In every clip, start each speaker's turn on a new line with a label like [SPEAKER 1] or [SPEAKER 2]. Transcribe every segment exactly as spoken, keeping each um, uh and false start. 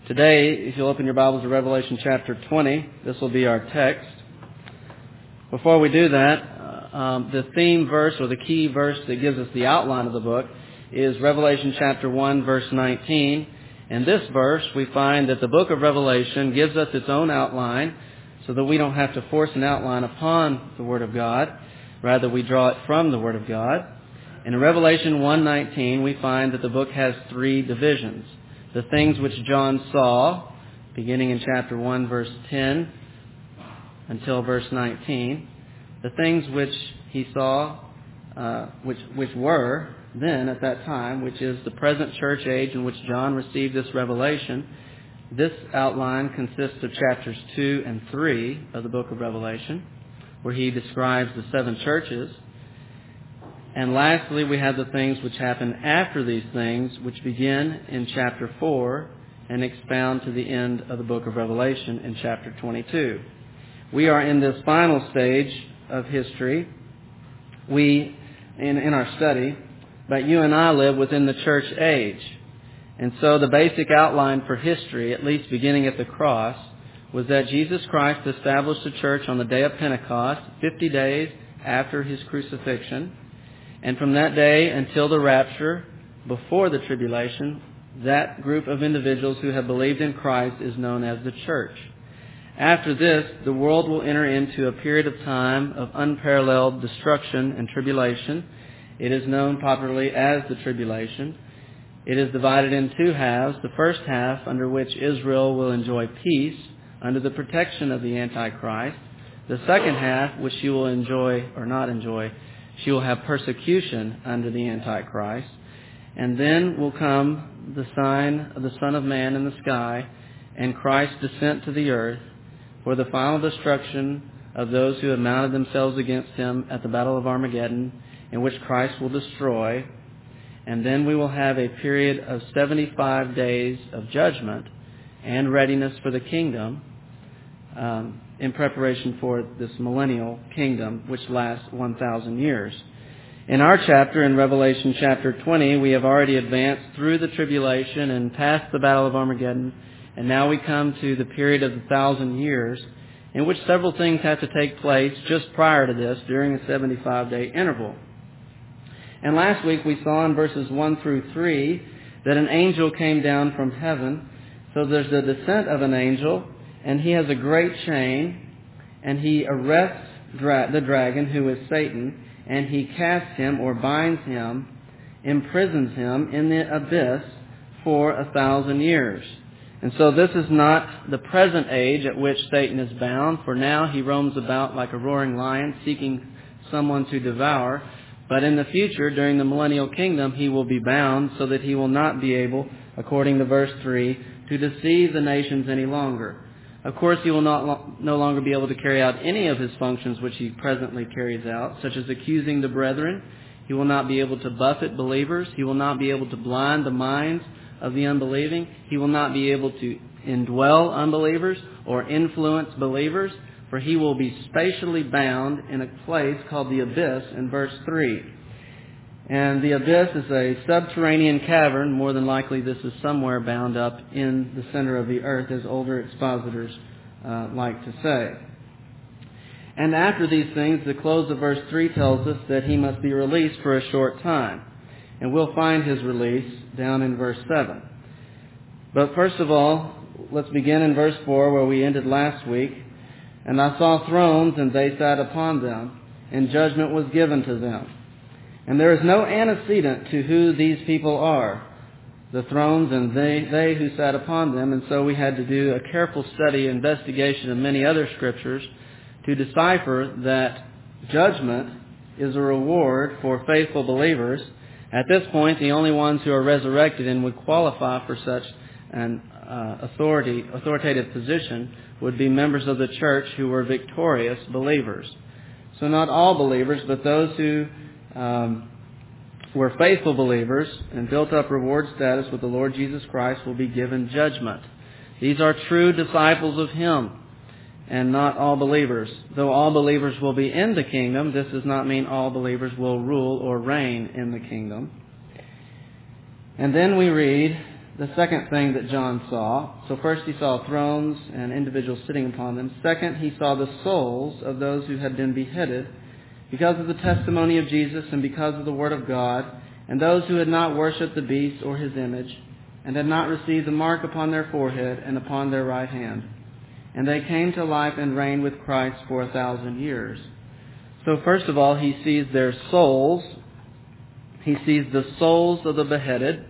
[SPEAKER 1] Today, if you'll open your Bibles to Revelation chapter twenty, this will be our text. Before we do that, uh, um, the theme verse or the key verse that gives us the outline of the book is Revelation chapter one, verse nineteen. In this verse, we find that the book of Revelation gives us its own outline so that we don't have to force an outline upon the Word of God. Rather, we draw it from the Word of God. And in Revelation one nineteen, we find that the book has three divisions. The things which John saw, beginning in chapter one, verse ten, until verse nineteen. The things which he saw, uh, which which were then at that time, which is the present church age in which John received this revelation. This outline consists of chapters two and three of the book of Revelation, where he describes the seven churches. And lastly, we have the things which happen after these things, which begin in chapter four and expound to the end of the book of Revelation in chapter twenty-two. We are in this final stage of history, we in, in our study, but you and I live within the church age. And so the basic outline for history, at least beginning at the cross, was that Jesus Christ established the church on the day of Pentecost, fifty days after his crucifixion. And from that day until the rapture, before the tribulation, that group of individuals who have believed in Christ is known as the church. After this, the world will enter into a period of time of unparalleled destruction and tribulation. It is known popularly as the tribulation. It is divided in two halves. The first half, under which Israel will enjoy peace under the protection of the Antichrist. The second half, which she will enjoy or not enjoy, she will have persecution under the Antichrist. And then will come the sign of the Son of Man in the sky and Christ's descent to the earth for the final destruction of those who have mounted themselves against him at the Battle of Armageddon, in which Christ will destroy. And then we will have a period of seventy-five days of judgment and readiness for the kingdom, um, in preparation for this millennial kingdom, which lasts one thousand years. In our chapter, in Revelation chapter twenty, we have already advanced through the tribulation and past the Battle of Armageddon, and now we come to the period of the thousand years, in which several things have to take place just prior to this, during a seventy-five day interval. And last week we saw in verses one through three that an angel came down from heaven. So there's the descent of an angel, and he has a great chain, and he arrests dra- the dragon, who is Satan, and he casts him or binds him, imprisons him in the abyss for a thousand years. And so this is not the present age at which Satan is bound, for now he roams about like a roaring lion seeking someone to devour. But in the future, during the millennial kingdom, he will be bound so that he will not be able, according to verse three, to deceive the nations any longer. Of course, he will not lo- no longer be able to carry out any of his functions which he presently carries out, such as accusing the brethren. He will not be able to buffet believers. He will not be able to blind the minds of the unbelieving. He will not be able to indwell unbelievers or influence believers, for he will be spatially bound in a place called the abyss in verse three. And the abyss is a subterranean cavern. More than likely this is somewhere bound up in the center of the earth, as older expositors uh, like to say. And after these things, the close of verse three tells us that he must be released for a short time. And we'll find his release down in verse seven. But first of all, let's begin in verse four, where we ended last week. And I saw thrones, and they sat upon them, and judgment was given to them. And there is no antecedent to who these people are, the thrones and they, they who sat upon them. And so we had to do a careful study, investigation of many other scriptures to decipher that judgment is a reward for faithful believers. At this point, the only ones who are resurrected and would qualify for such an uh, authority, authoritative position would be members of the church who were victorious believers. So not all believers, but those who um, were faithful believers and built up reward status with the Lord Jesus Christ will be given judgment. These are true disciples of Him, and not all believers. Though all believers will be in the kingdom, this does not mean all believers will rule or reign in the kingdom. And then we read the second thing that John saw. So first he saw thrones and individuals sitting upon them. Second, he saw the souls of those who had been beheaded because of the testimony of Jesus and because of the Word of God, and those who had not worshipped the beast or his image, and had not received the mark upon their forehead and upon their right hand. And they came to life and reigned with Christ for a thousand years. So first of all, he sees their souls. He sees the souls of the beheaded.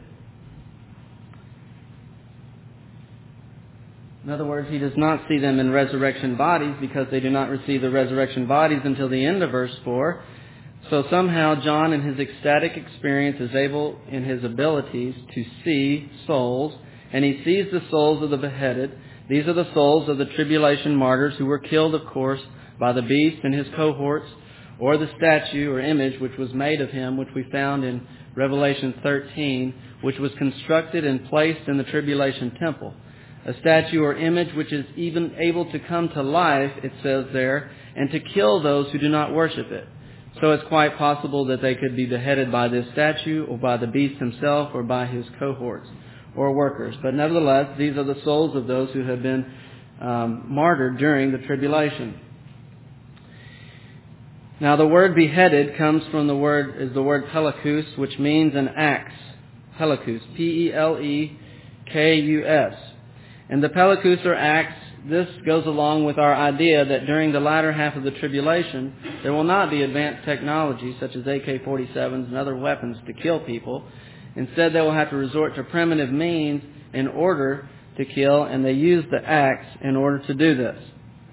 [SPEAKER 1] In other words, he does not see them in resurrection bodies because they do not receive the resurrection bodies until the end of verse four. So somehow John, in his ecstatic experience, is able, in his abilities, to see souls. And he sees the souls of the beheaded. These are the souls of the tribulation martyrs who were killed, of course, by the beast and his cohorts, or the statue or image which was made of him, which we found in Revelation thirteen, which was constructed and placed in the tribulation temple. A statue or image which is even able to come to life, it says there, and to kill those who do not worship it. So it's quite possible that they could be beheaded by this statue or by the beast himself or by his cohorts or workers. But nevertheless, these are the souls of those who have been um, martyred during the tribulation. Now the word beheaded comes from the word, is the word pelekus, which means an axe. Pelekus, P E L E K U S. And the pelekus or axe, this goes along with our idea that during the latter half of the tribulation, there will not be advanced technology such as A K forty-sevens and other weapons to kill people. Instead, they will have to resort to primitive means in order to kill, and they use the axe in order to do this.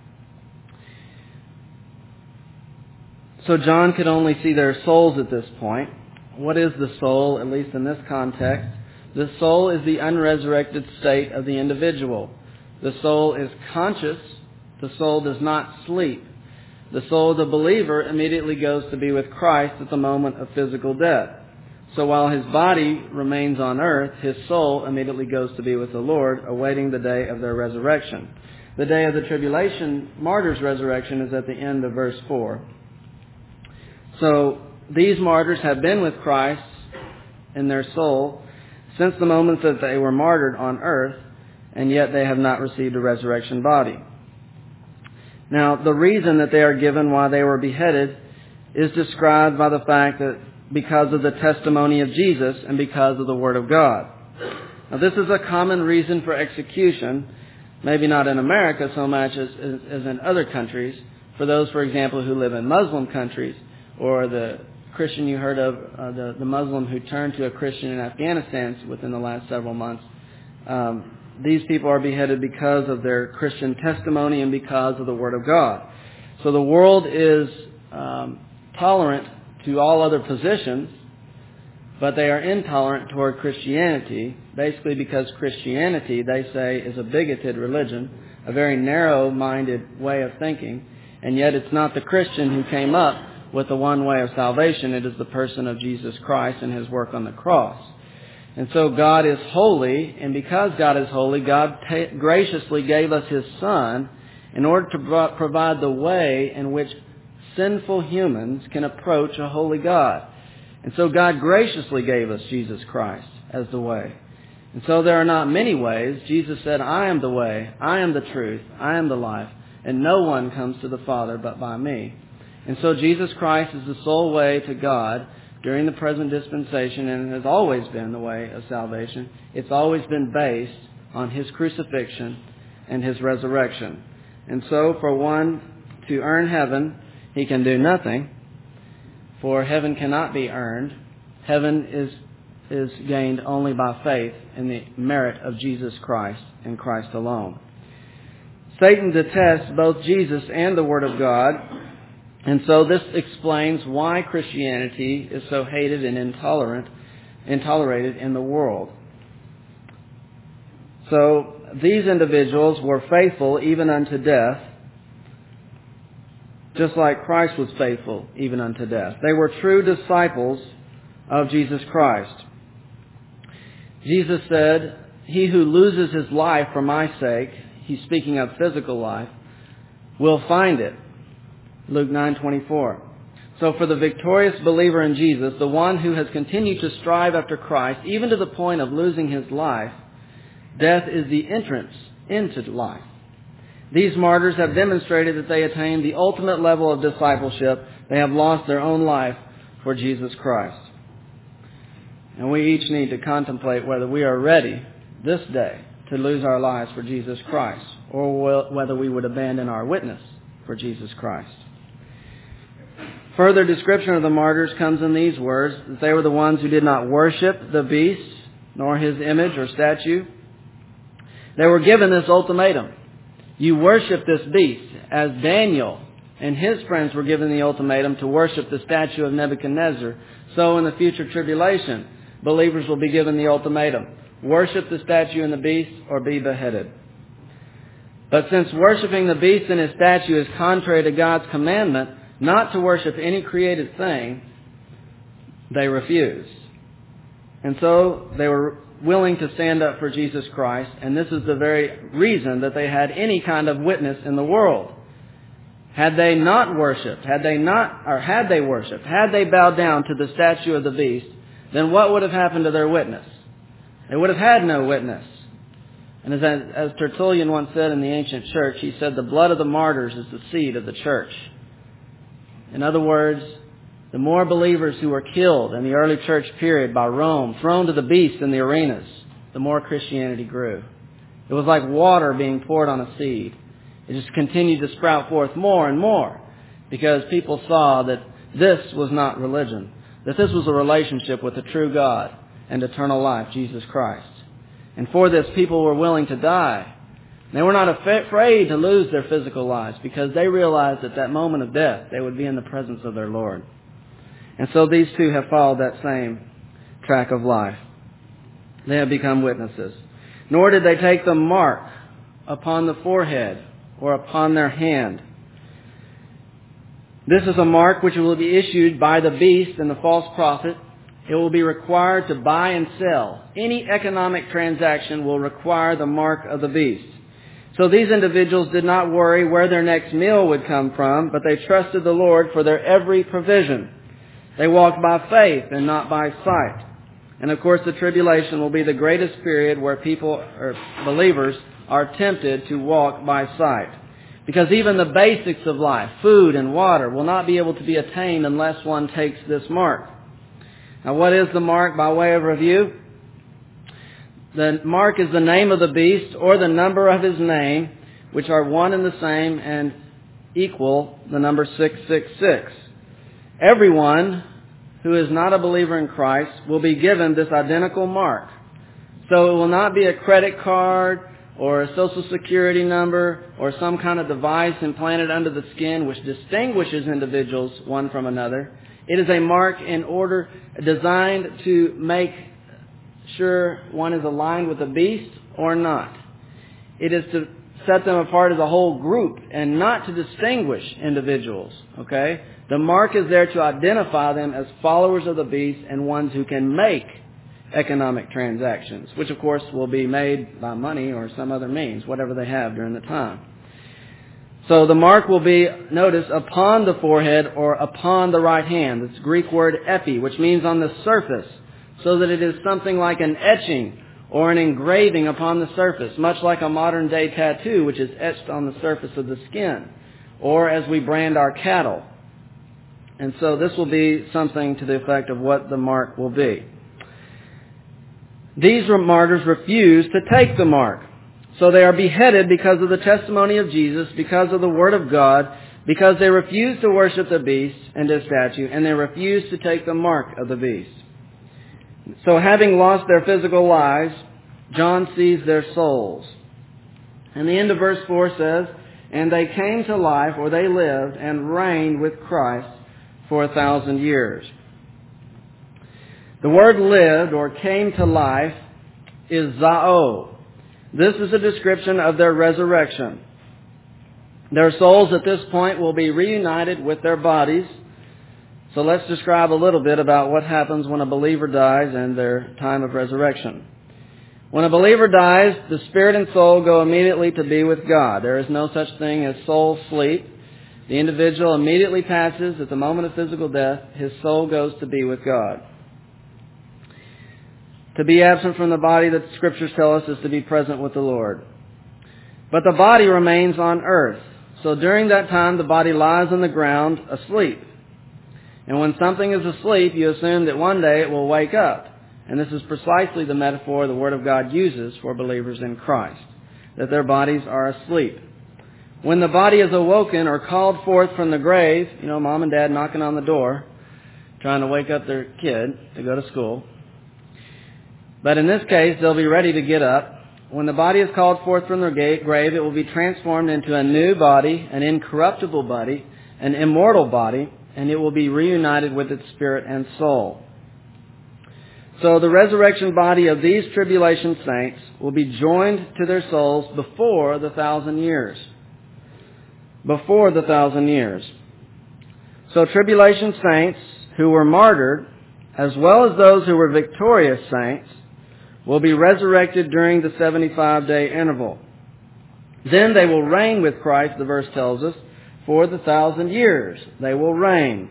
[SPEAKER 1] So John could only see their souls at this point. What is the soul, at least in this context? The soul is the unresurrected state of the individual. The soul is conscious. The soul does not sleep. The soul of the believer immediately goes to be with Christ at the moment of physical death. So while his body remains on earth, his soul immediately goes to be with the Lord, awaiting the day of their resurrection. The day of the tribulation martyrs' resurrection is at the end of verse four. So these martyrs have been with Christ in their soul since the moment that they were martyred on earth, and yet they have not received a resurrection body. Now, the reason that they are given why they were beheaded is described by the fact that because of the testimony of Jesus and because of the Word of God. Now, this is a common reason for execution, maybe not in America so much as, as, as in other countries. For those, for example, who live in Muslim countries, or the Christian you heard of, uh, the, the Muslim who turned to a Christian in Afghanistan within the last several months. Um, these people are beheaded because of their Christian testimony and because of the Word of God. So the world is um, tolerant to all other positions, but they are intolerant toward Christianity, basically because Christianity, they say, is a bigoted religion, a very narrow-minded way of thinking, and yet it's not the Christian who came up with the one way of salvation. It is the person of Jesus Christ and His work on the cross. And so God is holy, and because God is holy, God ta- graciously gave us His Son in order to pro- provide the way in which sinful humans can approach a holy God. And so God graciously gave us Jesus Christ as the way. And so there are not many ways. Jesus said, I am the way, I am the truth, I am the life, and no one comes to the Father but by me. And so Jesus Christ is the sole way to God during the present dispensation, and it has always been the way of salvation. It's always been based on His crucifixion and His resurrection. And so for one to earn heaven, he can do nothing, for heaven cannot be earned. Heaven is is gained only by faith in the merit of Jesus Christ and Christ alone. Satan detests both Jesus and the Word of God, and so this explains why Christianity is so hated and intolerant, intolerated in the world. So these individuals were faithful even unto death, just like Christ was faithful even unto death. They were true disciples of Jesus Christ. Jesus said, he who loses his life for my sake, he's speaking of physical life, will find it. Luke nine twenty-four. So for the victorious believer in Jesus, the one who has continued to strive after Christ, even to the point of losing his life, Death is the entrance into life. These martyrs have demonstrated that they attained the ultimate level of discipleship. They have lost their own life for Jesus Christ. And we each need to contemplate whether we are ready this day to lose our lives for Jesus Christ, or whether we would abandon our witness for Jesus Christ. Further description of the martyrs comes in these words, that they were the ones who did not worship the beast, nor his image or statue. They were given this ultimatum. You worship this beast, as Daniel and his friends were given the ultimatum to worship the statue of Nebuchadnezzar. So in the future tribulation, believers will be given the ultimatum. Worship the statue and the beast, or be beheaded. But since worshiping the beast and his statue is contrary to God's commandment not to worship any created thing, they refused. And so they were willing to stand up for Jesus Christ, and this is the very reason that they had any kind of witness in the world. Had they not worshipped, had they not, or had they worshipped, had they bowed down to the statue of the beast, then what would have happened to their witness? They would have had no witness. And as, as Tertullian once said in the ancient church, he said, the blood of the martyrs is the seed of the church. In other words, the more believers who were killed in the early church period by Rome, thrown to the beast in the arenas, the more Christianity grew. It was like water being poured on a seed. It just continued to sprout forth more and more because people saw that this was not religion, that this was a relationship with the true God and eternal life, Jesus Christ. And for this, people were willing to die. They were not afraid to lose their physical lives because they realized at that moment of death they would be in the presence of their Lord. And so these two have followed that same track of life. They have become witnesses. Nor did they take the mark upon the forehead or upon their hand. This is a mark which will be issued by the beast and the false prophet. It will be required to buy and sell. Any economic transaction will require the mark of the beast. So these individuals did not worry where their next meal would come from, but they trusted the Lord for their every provision. They walked by faith and not by sight. And of course the tribulation will be the greatest period where people or believers are tempted to walk by sight. Because even the basics of life, food and water, will not be able to be attained unless one takes this mark. Now what is the mark by way of review? The mark is the name of the beast or the number of his name, which are one and the same and equal the number six six six. Everyone who is not a believer in Christ will be given this identical mark. So it will not be a credit card or a social security number or some kind of device implanted under the skin which distinguishes individuals one from another. It is a mark in order designed to make sure one is aligned with the beast or not. It is to set them apart as a whole group and not to distinguish individuals. Okay? The mark is there to identify them as followers of the beast and ones who can make economic transactions, which of course will be made by money or some other means, whatever they have during the time. So the mark will be, notice, upon the forehead or upon the right hand. It's the Greek word epi, which means on the surface, so that it is something like an etching or an engraving upon the surface, much like a modern day tattoo, which is etched on the surface of the skin, or as we brand our cattle. And so this will be something to the effect of what the mark will be. These martyrs refuse to take the mark. So they are beheaded because of the testimony of Jesus, because of the Word of God, because they refuse to worship the beast and his statue, and they refuse to take the mark of the beast. So having lost their physical lives, John sees their souls. And the end of verse four says, and they came to life, or they lived, and reigned with Christ for a thousand years. The word lived, or came to life, is zao. This is a description of their resurrection. Their souls at this point will be reunited with their bodies. So let's describe a little bit about what happens when a believer dies and their time of resurrection. When a believer dies, the spirit and soul go immediately to be with God. There is no such thing as soul sleep. The individual immediately passes at the moment of physical death. His soul goes to be with God. To be absent from the body, the Scriptures tell us, is to be present with the Lord. But the body remains on earth. So during that time, the body lies on the ground asleep. And when something is asleep, you assume that one day it will wake up. And this is precisely the metaphor the Word of God uses for believers in Christ, that their bodies are asleep. When the body is awoken or called forth from the grave, you know, mom and dad knocking on the door, trying to wake up their kid to go to school. But in this case, they'll be ready to get up. When the body is called forth from the grave, it will be transformed into a new body, an incorruptible body, an immortal body, and it will be reunited with its spirit and soul. So the resurrection body of these tribulation saints will be joined to their souls before the thousand years. Before the thousand years. So tribulation saints who were martyred, as well as those who were victorious saints, will be resurrected during the seventy-five day interval. Then they will reign with Christ, the verse tells us, for the thousand years. They will reign.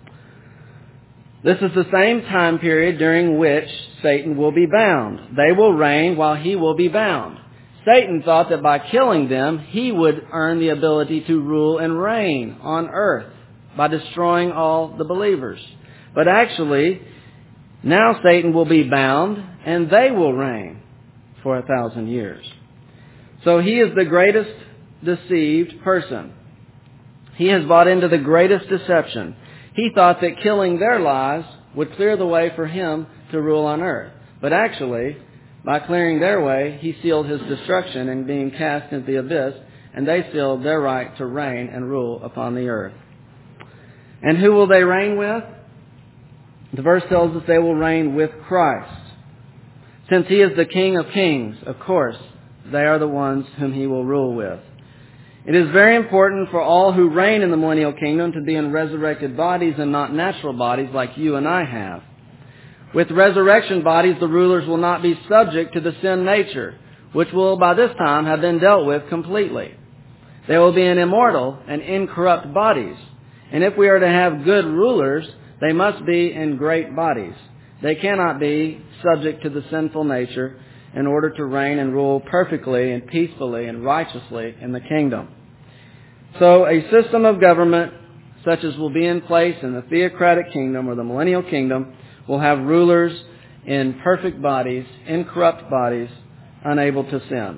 [SPEAKER 1] This is the same time period during which Satan will be bound. They will reign while he will be bound. Satan thought that by killing them, he would earn the ability to rule and reign on earth by destroying all the believers. But actually, now Satan will be bound and they will reign for a thousand years. So he is the greatest deceived person. He has bought into the greatest deception. He thought that killing their lives would clear the way for him to rule on earth. But actually, by clearing their way, he sealed his destruction and being cast into the abyss, and they sealed their right to reign and rule upon the earth. And who will they reign with? The verse tells us they will reign with Christ. Since he is the King of kings, of course, they are the ones whom he will rule with. It is very important for all who reign in the millennial kingdom to be in resurrected bodies and not natural bodies like you and I have. With resurrection bodies, the rulers will not be subject to the sin nature, which will by this time have been dealt with completely. They will be in immortal and incorrupt bodies. And if we are to have good rulers, they must be in great bodies. They cannot be subject to the sinful nature in order to reign and rule perfectly and peacefully and righteously in the kingdom. So a system of government such as will be in place in the theocratic kingdom or the millennial kingdom will have rulers in perfect bodies, incorrupt bodies, unable to sin.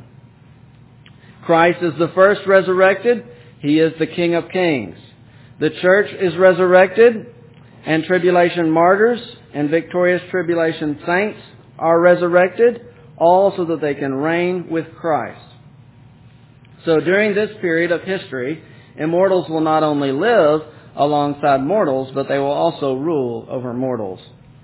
[SPEAKER 1] Christ is the first resurrected. He is the King of kings. The church is resurrected, and tribulation martyrs and victorious tribulation saints are resurrected, all so that they can reign with Christ. So during this period of history, immortals will not only live alongside mortals, but they will also rule over mortals.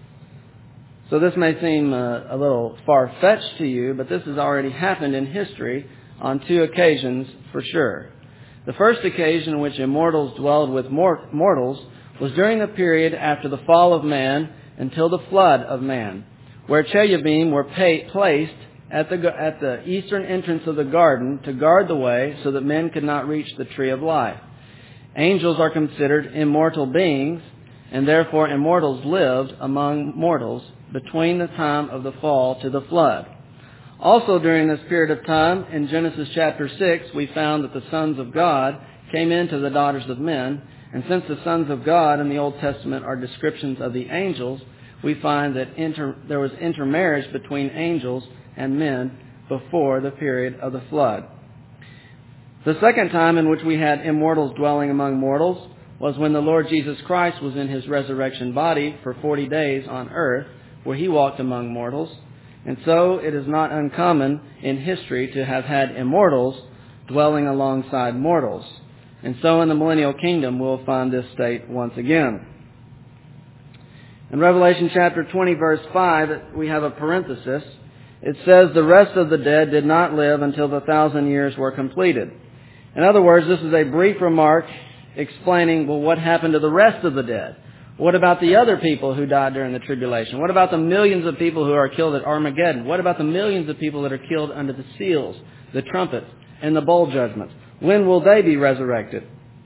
[SPEAKER 1] So this may seem uh, a little far-fetched to you, but this has already happened in history on two occasions for sure. The first occasion in which immortals dwelled with mor- mortals was during the period after the fall of man until the flood of man, where cherubim were pay- placed at the, at the eastern entrance of the garden to guard the way so that men could not reach the tree of life. Angels are considered immortal beings, and therefore immortals lived among mortals between the time of the fall to the flood. Also during this period of time, in Genesis chapter six, we found that the sons of God came into the daughters of men, and since the sons of God in the Old Testament are descriptions of the angels, we find that inter, there was intermarriage between angels and men before the period of the flood. The second time in which we had immortals dwelling among mortals was when the Lord Jesus Christ was in his resurrection body for forty days on earth, where he walked among mortals. And so it is not uncommon in history to have had immortals dwelling alongside mortals. And so in the millennial kingdom we'll find this state once again. In Revelation chapter twenty verse five, we have a parenthesis. It says, the rest of the dead did not live until the thousand years were completed. In other words, this is a brief remark explaining, well, what happened to the rest of the dead? What about the other people who died during the tribulation? What about the millions of people who are killed at Armageddon? What about the millions of people that are killed under the seals, the trumpets, and the bowl judgments? When will they be resurrected?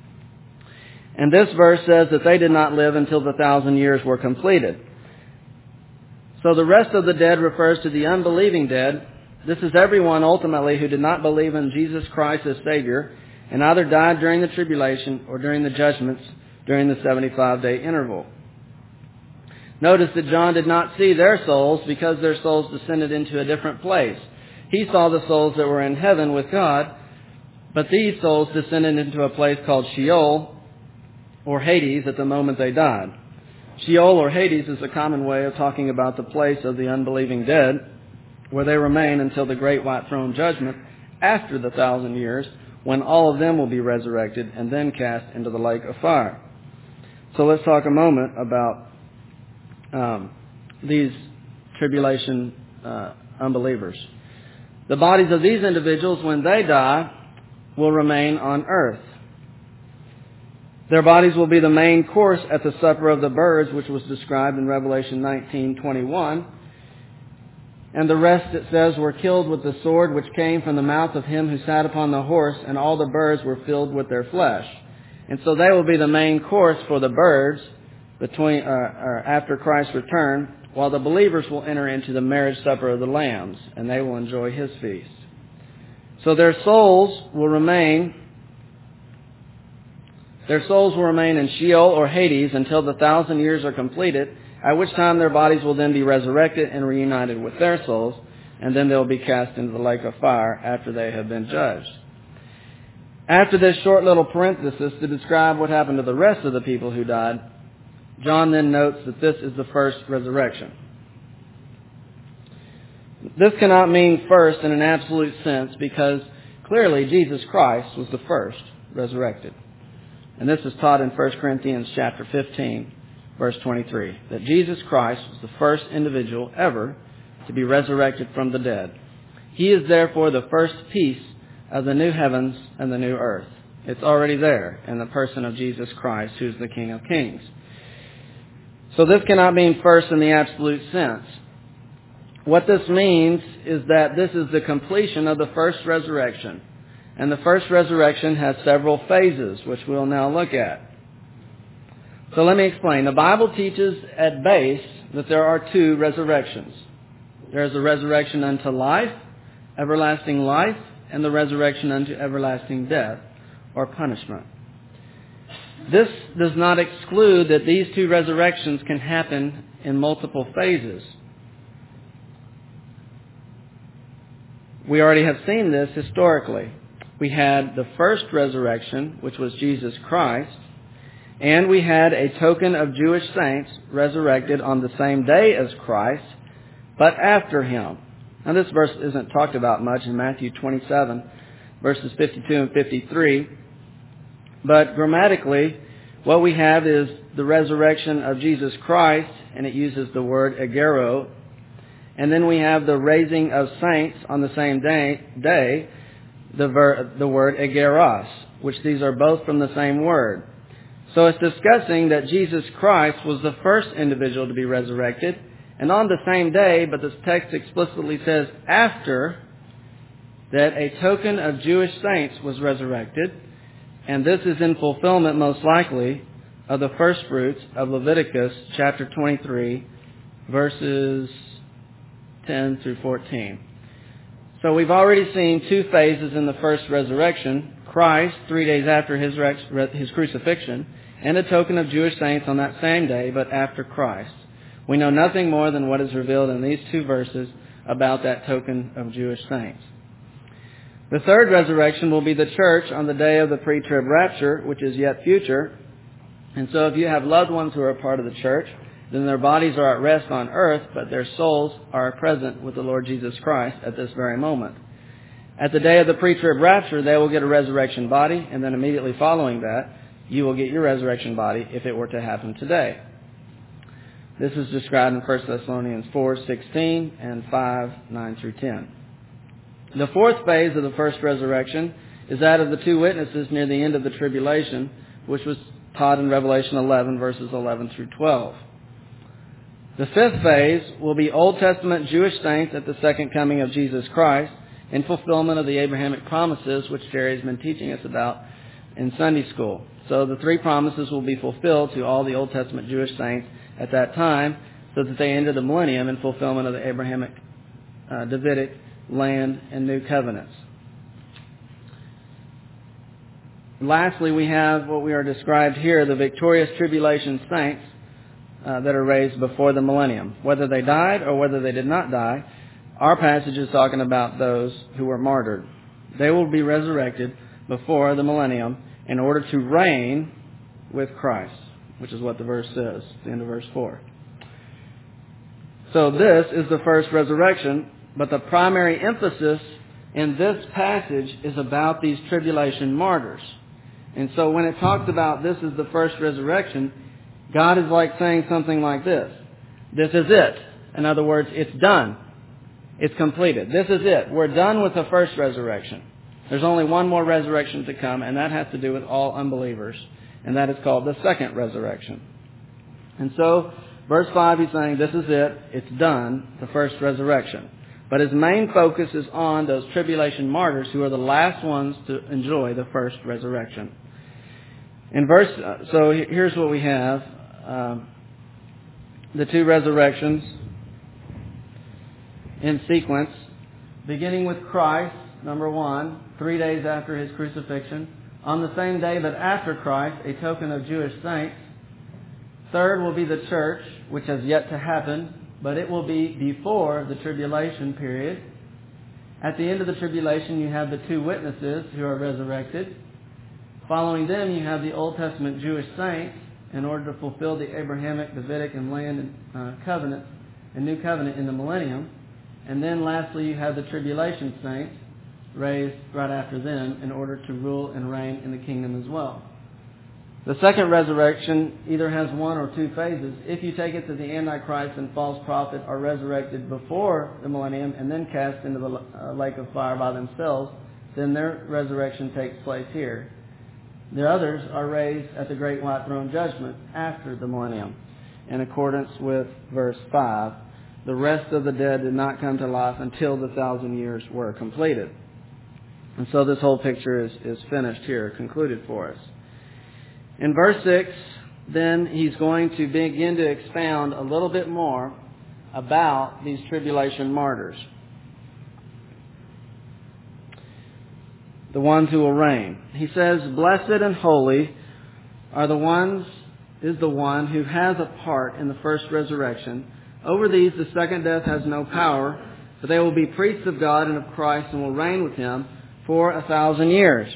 [SPEAKER 1] And this verse says that they did not live until the thousand years were completed. So the rest of the dead refers to the unbelieving dead. This is everyone ultimately who did not believe in Jesus Christ as Savior and either died during the tribulation or during the judgments during the seventy-five day interval. Notice that John did not see their souls because their souls descended into a different place. He saw the souls that were in heaven with God, but these souls descended into a place called Sheol or Hades at the moment they died. Sheol or Hades is a common way of talking about the place of the unbelieving dead, where they remain until the great white throne judgment after the thousand years, when all of them will be resurrected and then cast into the lake of fire. So let's talk a moment about um, these tribulation uh, unbelievers. The bodies of these individuals, when they die, will remain on earth. Their bodies will be the main course at the supper of the birds, which was described in Revelation nineteen twenty-one. And the rest, it says, were killed with the sword which came from the mouth of him who sat upon the horse, and all the birds were filled with their flesh. And so they will be the main course for the birds between uh, or after Christ's return, while the believers will enter into the marriage supper of the lambs, and they will enjoy his feast. So their souls will remain Their souls will remain in Sheol or Hades until the thousand years are completed, at which time their bodies will then be resurrected and reunited with their souls, and then they will be cast into the lake of fire after they have been judged. After this short little parenthesis to describe what happened to the rest of the people who died, John then notes that this is the first resurrection. This cannot mean first in an absolute sense, because clearly Jesus Christ was the first resurrected. And this is taught in First Corinthians chapter fifteen, verse twenty-three, that Jesus Christ was the first individual ever to be resurrected from the dead. He is therefore the first piece of the new heavens and the new earth. It's already there in the person of Jesus Christ, who's the King of Kings. So this cannot mean first in the absolute sense. What this means is that this is the completion of the first resurrection. And the first resurrection has several phases, which we'll now look at. So let me explain. The Bible teaches at base that there are two resurrections. There is a resurrection unto life, everlasting life, and the resurrection unto everlasting death, or punishment. This does not exclude that these two resurrections can happen in multiple phases. We already have seen this historically. We had the first resurrection, which was Jesus Christ, and we had a token of Jewish saints resurrected on the same day as Christ, but after him. Now this verse isn't talked about much in Matthew twenty-seven, verses fifty-two and fifty-three, but grammatically, what we have is the resurrection of Jesus Christ, and it uses the word agero, and then we have the raising of saints on the same day, day the, ver, the word ageros, which these are both from the same word. So it's discussing that Jesus Christ was the first individual to be resurrected, and on the same day, but this text explicitly says after, that a token of Jewish saints was resurrected, and this is in fulfillment, most likely, of the first fruits of Leviticus chapter twenty-three, verses ten through fourteen. So we've already seen two phases in the first resurrection: Christ, three days after his, his crucifixion, and a token of Jewish saints on that same day, but after Christ. We know nothing more than what is revealed in these two verses about that token of Jewish saints. The third resurrection will be the church on the day of the pre-trib rapture, which is yet future. And so if you have loved ones who are a part of the church, then their bodies are at rest on earth, but their souls are present with the Lord Jesus Christ at this very moment. At the day of the pre-trib rapture, they will get a resurrection body, and then immediately following that, you will get your resurrection body if it were to happen today. This is described in First Thessalonians four sixteen and five nine through ten. The fourth phase of the first resurrection is that of the two witnesses near the end of the tribulation, which was taught in Revelation eleven, verses eleven through twelve. The fifth phase will be Old Testament Jewish saints at the second coming of Jesus Christ in fulfillment of the Abrahamic promises, which Jerry has been teaching us about in Sunday school. So the three promises will be fulfilled to all the Old Testament Jewish saints at that time, so that they enter the millennium in fulfillment of the Abrahamic, uh, Davidic land and new covenants. Lastly, we have what we are described here, the victorious tribulation saints uh, that are raised before the millennium. Whether they died or whether they did not die, our passage is talking about those who were martyred. They will be resurrected before the millennium in order to reign with Christ, which is what the verse says, the end of verse four. So this is the first resurrection, but the primary emphasis in this passage is about these tribulation martyrs. And so when it talks about this is the first resurrection, God is like saying something like this. This is it. In other words, it's done. It's completed. This is it. We're done with the first resurrection. There's only one more resurrection to come, and that has to do with all unbelievers. And that is called the second resurrection. And so, verse five, he's saying, this is it. It's done, the first resurrection. But his main focus is on those tribulation martyrs who are the last ones to enjoy the first resurrection. In verse, so here's what we have. Um, the two resurrections in sequence, beginning with Christ, number one, three days after his crucifixion. On the same day but after Christ, a token of Jewish saints. Third will be the church, which has yet to happen, but it will be before the tribulation period. At the end of the tribulation, you have the two witnesses who are resurrected. Following them, you have the Old Testament Jewish saints in order to fulfill the Abrahamic, Davidic, and land uh, covenant, and new covenant in the millennium. And then lastly, you have the tribulation saints raised right after them in order to rule and reign in the kingdom as well. The second resurrection either has one or two phases. If you take it that the Antichrist and false prophet are resurrected before the millennium and then cast into the uh, lake of fire by themselves, then their resurrection takes place here. The others are raised at the great white throne judgment after the millennium, in accordance with verse five. The rest of the dead did not come to life until the thousand years were completed. And so this whole picture is, is finished here, concluded for us. In verse six, then he's going to begin to expound a little bit more about these tribulation martyrs. The ones who will reign. He says, blessed and holy are the ones, is the one who has a part in the first resurrection. Over these the second death has no power, for they will be priests of God and of Christ and will reign with him for a thousand years.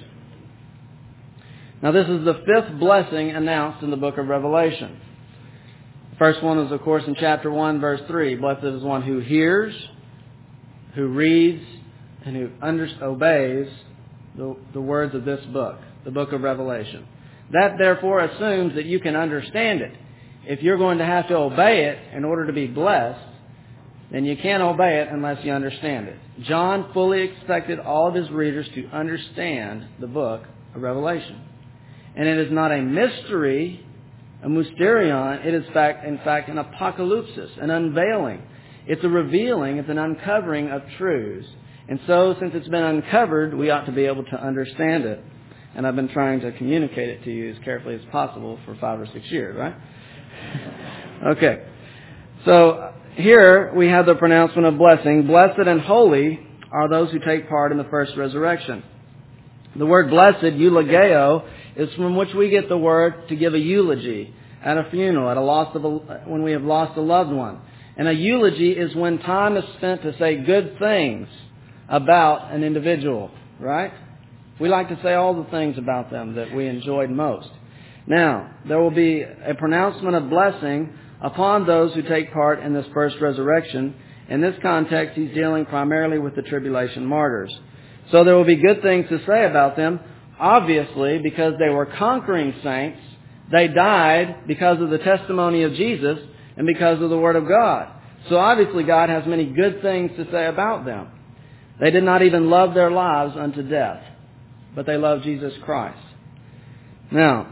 [SPEAKER 1] Now this is the fifth blessing announced in the book of Revelation. The first one is, of course, in chapter one, verse three. Blessed is one who hears, who reads, and who under, obeys the, the words of this book, the book of Revelation. That therefore assumes that you can understand it. If you're going to have to obey it in order to be blessed, then you can't obey it unless you understand it. John fully expected all of his readers to understand the book of Revelation. And it is not a mystery, a mysterion. It is fact, in fact an apocalypsis, an unveiling. It's a revealing, it's an uncovering of truths. And so, since it's been uncovered, we ought to be able to understand it. And I've been trying to communicate it to you as carefully as possible for five or six years, right? Okay. So, here we have the pronouncement of blessing. Blessed and holy are those who take part in the first resurrection. The word blessed, eulogeo, is from which we get the word to give a eulogy at a funeral, at a loss of a, when we have lost a loved one. And a eulogy is when time is spent to say good things about an individual, right? We like to say all the things about them that we enjoyed most. Now, there will be a pronouncement of blessing upon those who take part in this first resurrection. In this context, he's dealing primarily with the tribulation martyrs. So there will be good things to say about them. Obviously, because they were conquering saints, they died because of the testimony of Jesus and because of the Word of God. So obviously God has many good things to say about them. They did not even love their lives unto death, but they loved Jesus Christ. Now,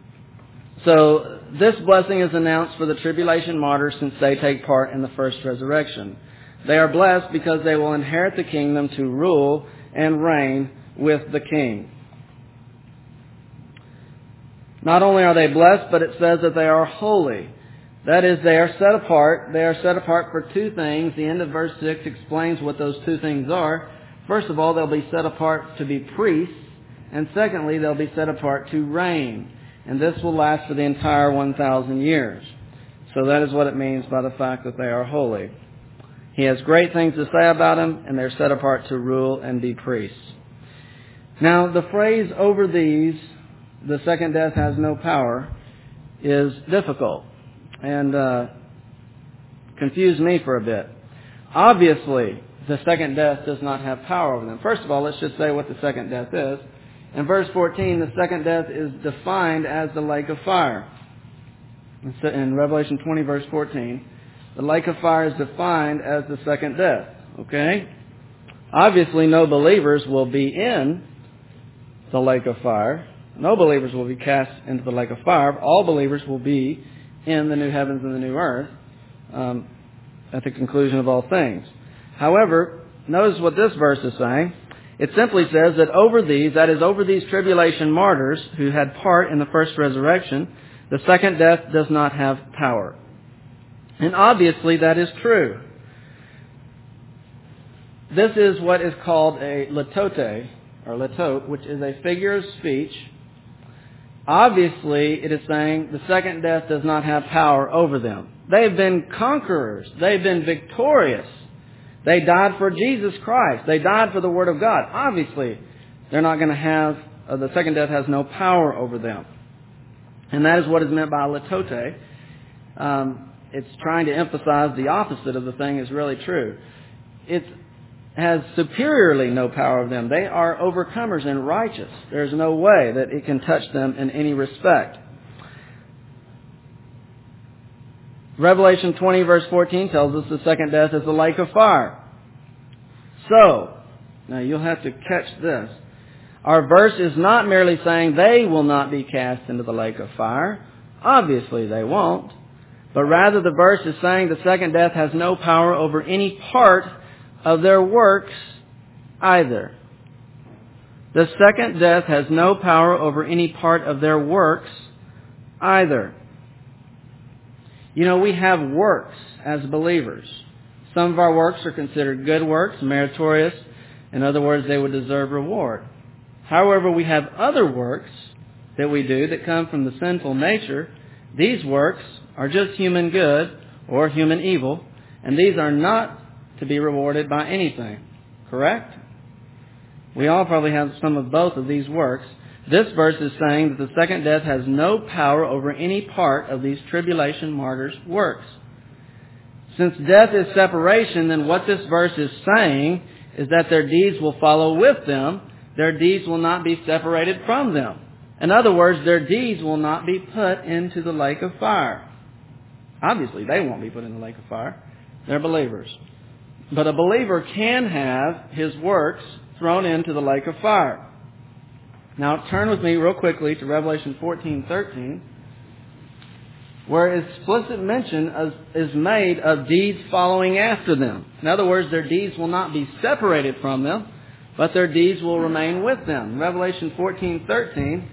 [SPEAKER 1] so this blessing is announced for the tribulation martyrs since they take part in the first resurrection. They are blessed because they will inherit the kingdom to rule and reign with the King. Not only are they blessed, but it says that they are holy. That is, they are set apart. They are set apart for two things. The end of verse six explains what those two things are. First of all, they'll be set apart to be priests. And secondly, they'll be set apart to reign. And this will last for the entire one thousand years. So that is what it means by the fact that they are holy. He has great things to say about them, and they're set apart to rule and be priests. Now, the phrase, over these, the second death has no power, is difficult and uh, confused me for a bit. Obviously, the second death does not have power over them. First of all, let's just say what the second death is. In verse fourteen, the second death is defined as the lake of fire. In Revelation twenty, verse fourteen, the lake of fire is defined as the second death. Okay? Obviously, no believers will be in the lake of fire. No believers will be cast into the lake of fire. All believers will be in the new heavens and the new earth um, at the conclusion of all things. However, notice what this verse is saying. It simply says that over these, that is over these tribulation martyrs who had part in the first resurrection, the second death does not have power. And obviously that is true. This is what is called a litote, or litote, which is a figure of speech. Obviously, it is saying the second death does not have power over them. They've been conquerors. They've been victorious. They died for Jesus Christ. They died for the Word of God. Obviously, they're not going to have, uh, the second death has no power over them. And that is what is meant by litote. Um, it's trying to emphasize the opposite of the thing is really true. It has superiorly no power over them. They are overcomers and righteous. There's no way that it can touch them in any respect. Revelation twenty, verse fourteen tells us the second death is the lake of fire. So, now you'll have to catch this. Our verse is not merely saying they will not be cast into the lake of fire. Obviously they won't. But rather the verse is saying the second death has no power over any part of their works either. The second death has no power over any part of their works either. You know, we have works as believers. Some of our works are considered good works, meritorious. In other words, they would deserve reward. However, we have other works that we do that come from the sinful nature. These works are just human good or human evil, and these are not to be rewarded by anything. Correct? We all probably have some of both of these works. This verse is saying that the second death has no power over any part of these tribulation martyrs' works. Since death is separation, then what this verse is saying is that their deeds will follow with them. Their deeds will not be separated from them. In other words, their deeds will not be put into the lake of fire. Obviously, they won't be put in the lake of fire. They're believers. But a believer can have his works thrown into the lake of fire. Now, turn with me real quickly to Revelation fourteen thirteen, where explicit mention is made of deeds following after them. In other words, their deeds will not be separated from them, but their deeds will remain with them. Revelation fourteen thirteen,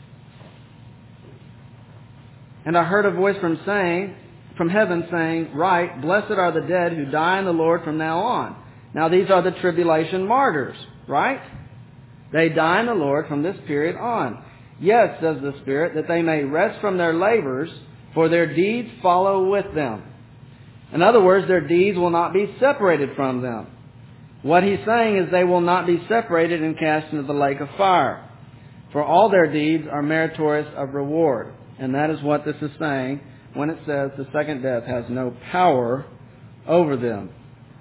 [SPEAKER 1] and I heard a voice from saying, from heaven saying, "Write, blessed are the dead who die in the Lord from now on." Now, these are the tribulation martyrs, right? They die in the Lord from this period on. Yes, says the Spirit, that they may rest from their labors, for their deeds follow with them. In other words, their deeds will not be separated from them. What he's saying is they will not be separated and cast into the lake of fire. For all their deeds are meritorious of reward. And that is what this is saying when it says the second death has no power over them.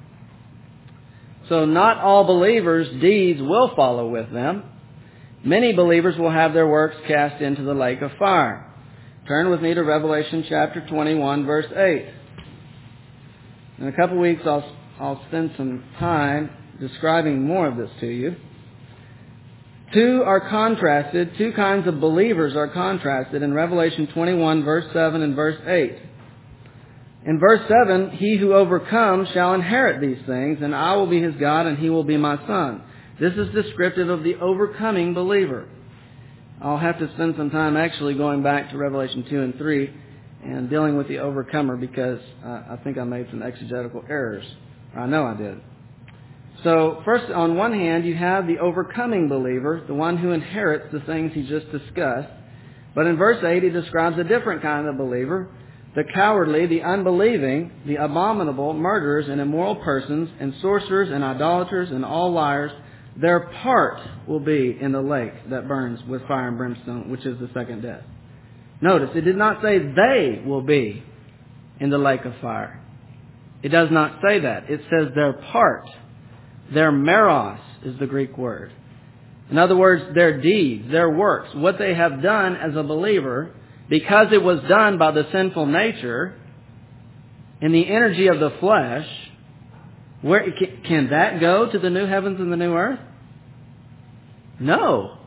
[SPEAKER 1] So not all believers' deeds will follow with them. Many believers will have their works cast into the lake of fire. Turn with me to Revelation chapter twenty-one, verse eight. In a couple of weeks, I'll, I'll spend some time describing more of this to you. Two are contrasted, two kinds of believers are contrasted in Revelation twenty-one, verse seven and verse eight. In verse seven, he who overcomes shall inherit these things, and I will be his God, and he will be my son. This is descriptive of the overcoming believer. I'll have to spend some time actually going back to Revelation two and three and dealing with the overcomer, because uh, I think I made some exegetical errors. I know I did. So first, on one hand, you have the overcoming believer, the one who inherits the things he just discussed. But in verse eight, he describes a different kind of believer, the cowardly, the unbelieving, the abominable, murderers and immoral persons, and sorcerers and idolaters and all liars. Their part will be in the lake that burns with fire and brimstone, which is the second death. Notice, it did not say they will be in the lake of fire. It does not say that. It says their part. Their meros is the Greek word. In other words, their deeds, their works, what they have done as a believer, because it was done by the sinful nature, in the energy of the flesh, where can that go to the new heavens and the new earth? No.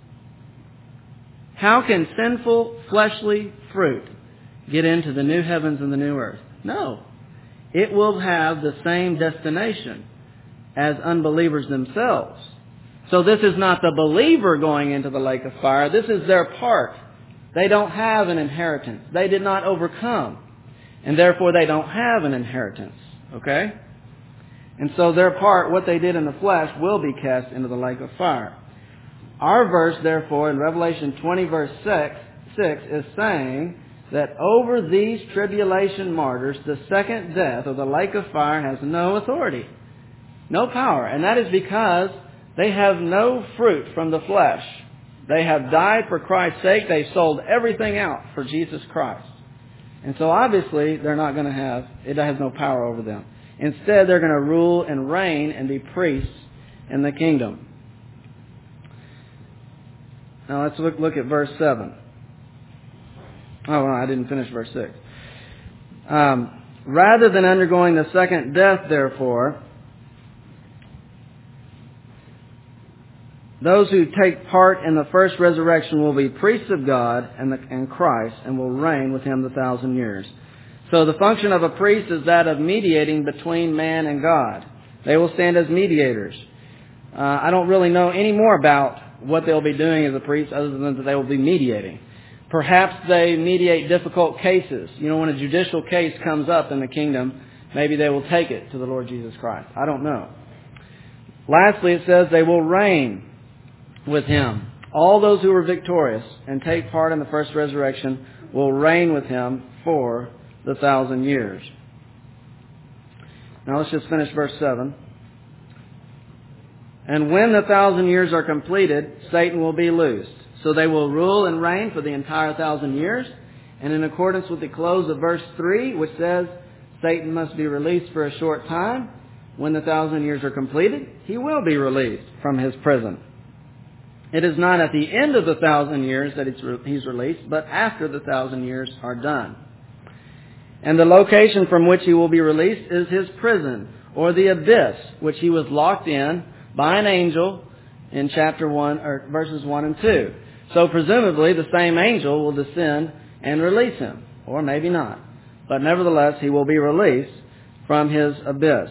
[SPEAKER 1] How can sinful fleshly fruit get into the new heavens and the new earth? No. It will have the same destination as unbelievers themselves. So this is not the believer going into the lake of fire. This is their part. They don't have an inheritance. They did not overcome. And therefore they don't have an inheritance. Okay? And so their part, what they did in the flesh, will be cast into the lake of fire. Our verse, therefore, in Revelation twenty, verse six, six is saying that over these tribulation martyrs, the second death, or the lake of fire, has no authority. No power. And that is because they have no fruit from the flesh. They have died for Christ's sake. They sold everything out for Jesus Christ. And so obviously they're not going to have, it has no power over them. Instead, they're going to rule and reign and be priests in the kingdom. Now let's look, look at verse seven. Oh, no, I didn't finish verse six. Um, rather than undergoing the second death, therefore, those who take part in the first resurrection will be priests of God and, the, and Christ, and will reign with Him the thousand years. So the function of a priest is that of mediating between man and God. They will stand as mediators. Uh, I don't really know any more about what they'll be doing as a priest other than that they will be mediating. Perhaps they mediate difficult cases. You know, when a judicial case comes up in the kingdom, maybe they will take it to the Lord Jesus Christ. I don't know. Lastly, it says they will reign with Him. All those who are victorious and take part in the first resurrection will reign with Him for the thousand years. Now let's just finish verse seven. And when the thousand years are completed, Satan will be loosed. So they will rule and reign for the entire thousand years. And in accordance with the close of verse three, which says Satan must be released for a short time, when the thousand years are completed, he will be released from his prison. It is not at the end of the thousand years that he's released, but after the thousand years are done. And the location from which he will be released is his prison, or the abyss, which he was locked in by an angel in chapter one, or verses one and two. So presumably the same angel will descend and release him, or maybe not. But nevertheless, he will be released from his abyss.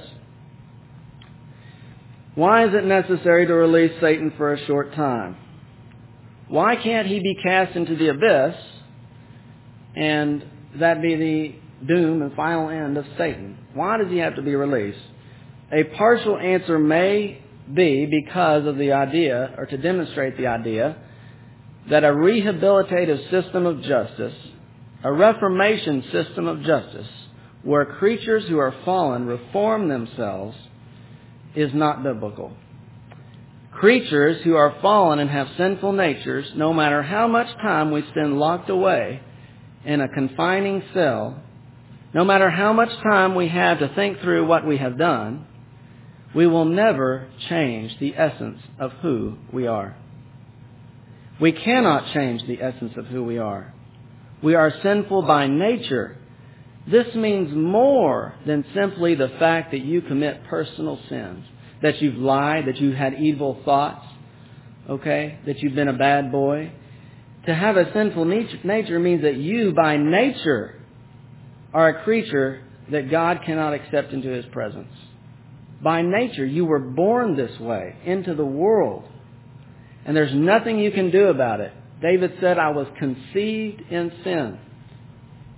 [SPEAKER 1] Why is it necessary to release Satan for a short time? Why can't he be cast into the abyss and that be the doom and final end of Satan? Why does he have to be released? A partial answer may be because of the idea, or to demonstrate the idea, that a rehabilitative system of justice, a reformation system of justice, where creatures who are fallen reform themselves, is not biblical. Creatures who are fallen and have sinful natures, no matter how much time we spend locked away in a confining cell, no matter how much time we have to think through what we have done, we will never change the essence of who we are. We cannot change the essence of who we are. We are sinful by nature. This means more than simply the fact that you commit personal sins, that you've lied, that you've had evil thoughts, okay, that you've been a bad boy. To have a sinful nature means that you, by nature, are a creature that God cannot accept into His presence. By nature, you were born this way into the world, and there's nothing you can do about it. David said, I was conceived in sin.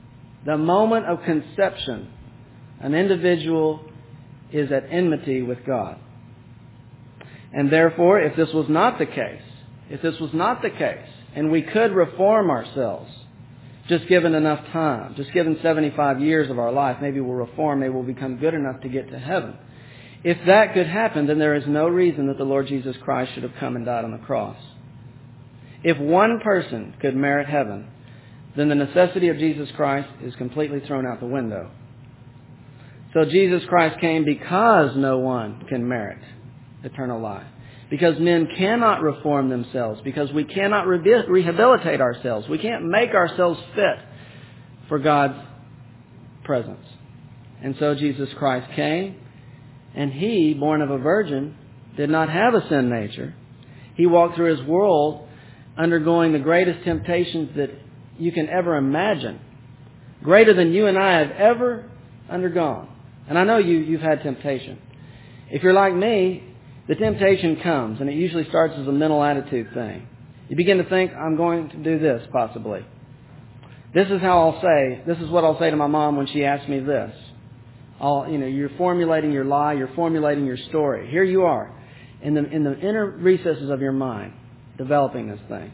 [SPEAKER 1] the moment of conception, an individual is at enmity with God. And therefore, if this was not the case, if this was not the case, and we could reform ourselves, just given enough time, just given seventy-five years of our life, maybe we'll reform, maybe we'll become good enough to get to heaven. If that could happen, then there is no reason that the Lord Jesus Christ should have come and died on the cross. If one person could merit heaven, then the necessity of Jesus Christ is completely thrown out the window. So Jesus Christ came because no one can merit eternal life. Because men cannot reform themselves. Because we cannot re- rehabilitate ourselves. We can't make ourselves fit for God's presence. And so Jesus Christ came, and He, born of a virgin, did not have a sin nature. He walked through His world undergoing the greatest temptations that you can ever imagine. Greater than you and I have ever undergone. And I know you, you've had temptation. If you're like me, the temptation comes, and it usually starts as a mental attitude thing. You begin to think, I'm going to do this, possibly. This is how I'll say, this is what I'll say to my mom when she asks me this. I'll, you know, you're formulating your lie, you're formulating your story. Here you are, in the, in the inner recesses of your mind, developing this thing.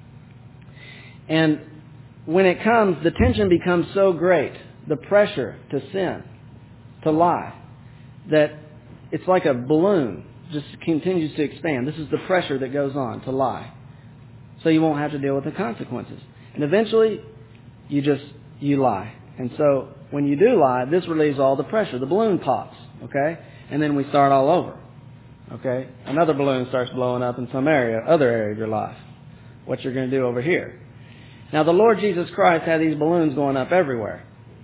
[SPEAKER 1] And when it comes, the tension becomes so great, the pressure to sin, to lie, that it's like a balloon. Just continues to expand. This is the pressure that goes on to lie. So you won't have to deal with the consequences. And eventually, you just, you lie. And so, when you do lie, this relieves all the pressure. The balloon pops, okay? And then we start all over, okay? Another balloon starts blowing up in some area, other area of your life. What you're going to do over here. Now, the Lord Jesus Christ had these balloons going up everywhere.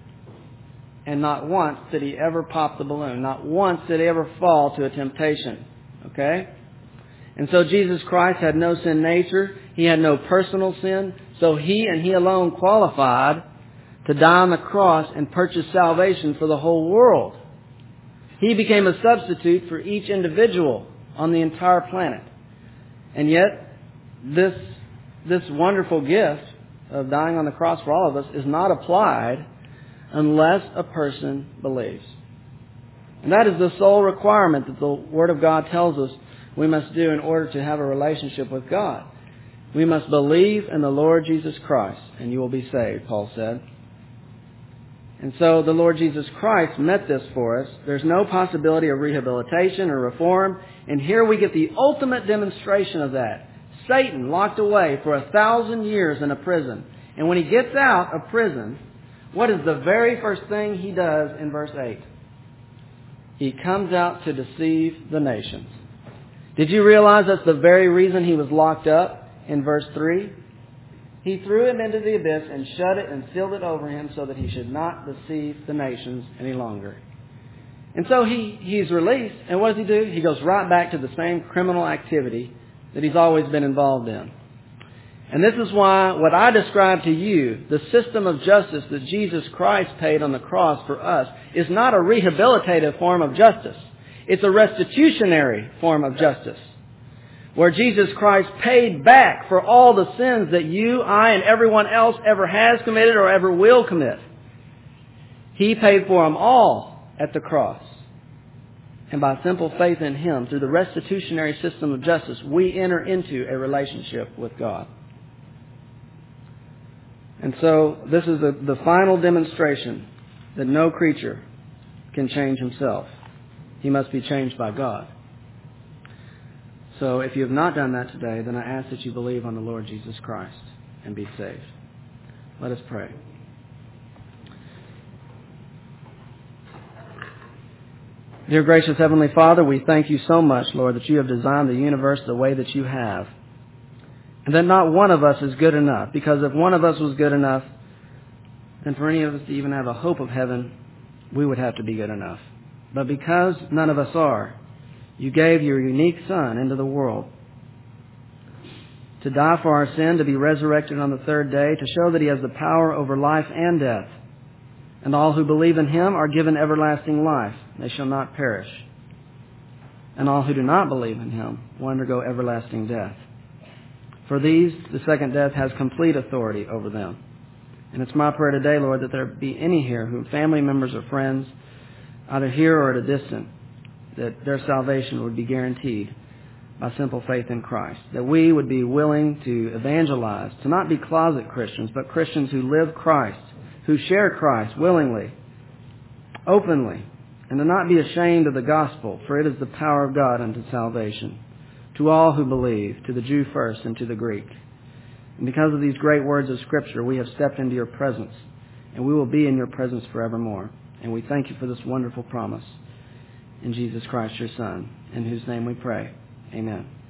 [SPEAKER 1] And not once did He ever pop the balloon. Not once did He ever fall to a temptation. Okay? And so Jesus Christ had no sin nature. He had no personal sin. So He and He alone qualified to die on the cross and purchase salvation for the whole world. He became a substitute for each individual on the entire planet. And yet, this, this wonderful gift of dying on the cross for all of us is not applied unless a person believes. And that is the sole requirement that the Word of God tells us we must do in order to have a relationship with God. We must believe in the Lord Jesus Christ, and you will be saved, Paul said. And so the Lord Jesus Christ met this for us. There's no possibility of rehabilitation or reform. And here we get the ultimate demonstration of that. Satan locked away for a thousand years in a prison. And when he gets out of prison, what is the very first thing he does in verse eight? He comes out to deceive the nations. Did you realize that's the very reason he was locked up in verse three? He threw him into the abyss and shut it and sealed it over him so that he should not deceive the nations any longer. And so he, he's released. And what does he do? He goes right back to the same criminal activity that he's always been involved in. And this is why what I describe to you, the system of justice that Jesus Christ paid on the cross for us, is not a rehabilitative form of justice. It's a restitutionary form of justice, where Jesus Christ paid back for all the sins that you, I, and everyone else ever has committed or ever will commit. He paid for them all at the cross. And by simple faith in Him, through the restitutionary system of justice, we enter into a relationship with God. And so this is the, the final demonstration that no creature can change himself. He must be changed by God. So if you have not done that today, then I ask that you believe on the Lord Jesus Christ and be saved. Let us pray. Dear gracious Heavenly Father, we thank you so much, Lord, that you have designed the universe the way that you have. And that not one of us is good enough. Because if one of us was good enough, then for any of us to even have a hope of heaven, we would have to be good enough. But because none of us are, you gave your unique Son into the world to die for our sin, to be resurrected on the third day, to show that He has the power over life and death. And all who believe in Him are given everlasting life. They shall not perish. And all who do not believe in Him will undergo everlasting death. For these, the second death has complete authority over them. And it's my prayer today, Lord, that there be any here who family members or friends, either here or at a distance, that their salvation would be guaranteed by simple faith in Christ. That we would be willing to evangelize, to not be closet Christians, but Christians who live Christ, who share Christ willingly, openly, and to not be ashamed of the gospel, for it is the power of God unto salvation, to all who believe, to the Jew first and to the Greek. And because of these great words of Scripture, we have stepped into your presence, and we will be in your presence forevermore. And we thank you for this wonderful promise. In Jesus Christ, your Son, in whose name we pray. Amen.